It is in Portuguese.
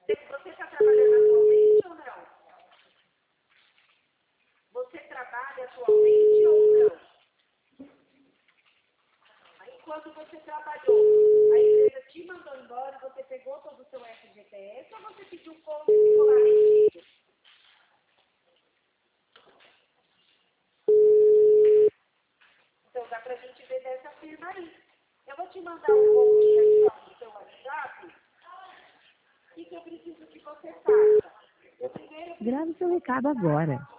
Você está trabalhando atualmente ou não? Você trabalha atualmente ou não? Aí, quando você trabalhou, a empresa te mandou embora, você pegou todo o seu FGTS ou você pediu conta e ficou lá retido? Então, dá pra gente ver dessa firma aí. Eu vou te mandar um pouquinho aqui no seu WhatsApp. O que eu preciso que você faça? Eu primeiro Grave seu recado agora.